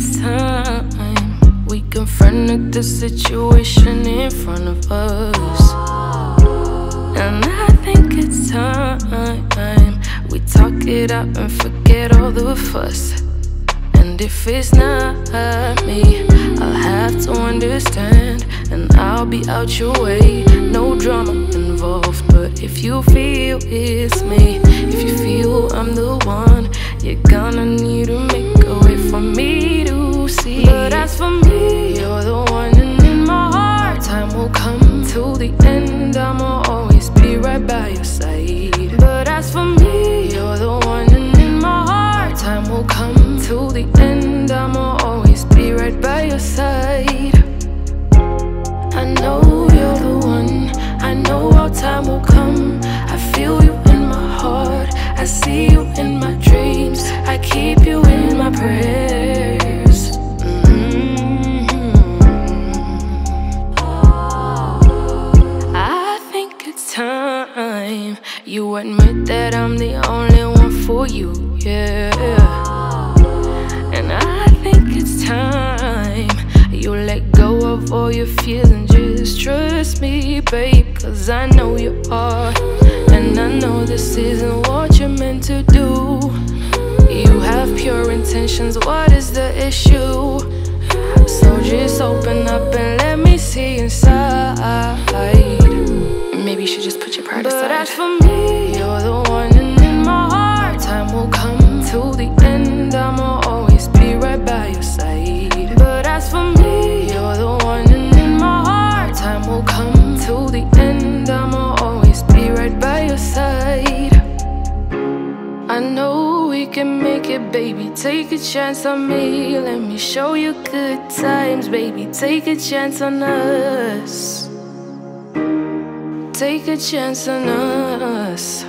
it's time we confronted the situation in front of us. And I think it's time we talk it out and forget all the fuss. And if it's not me, I'll have to understand, and I'll be out your way. No drama involved, but if you feel it's me, if you feel I'm the one, you're gonna need to make a way for me to see. But as for me, you're the one, and in my heart, time will come till the end. I'ma always be right by your side. But as for me, you're the one, and in my heart, time will come till the end. I'ma always be right by your side. I know you're the one, I know our time will come. I feel you in my heart, I see you in my dreams, I keep you in my prayers. I think it's time you admit that I'm the only one for you, yeah. And I think it's time you let go of all your fears and just trust me, babe. Cause I know you are, and I know this isn't what you're meant to do. You have pure intentions, what is the issue? So just open up and let me see inside. Maybe you should just put your pride aside. But as for me, you're the one, and in my heart, time will come till the end. I'ma always be right by your side. But as for me, you're the one, and in my heart, time will come till the end. I'ma always be right by your side. I know we can make it, baby, take a chance on me. Let me show you good times, baby, take a chance on us. Take a chance on us.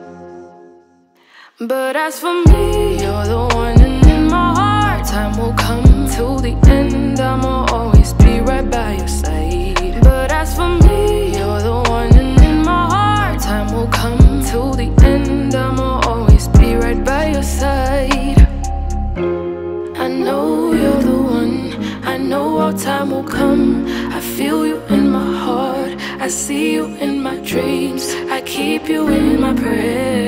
But as for me, you're the one, and in my heart, time will come till the end. I'ma always be right by your side. But as for me, you're the one, and in my heart, time will come till the end. I'ma always be right by your side. I know you're the one, I know our time will come. I feel you in my heart, I see you in my dreams, I keep you in my prayers.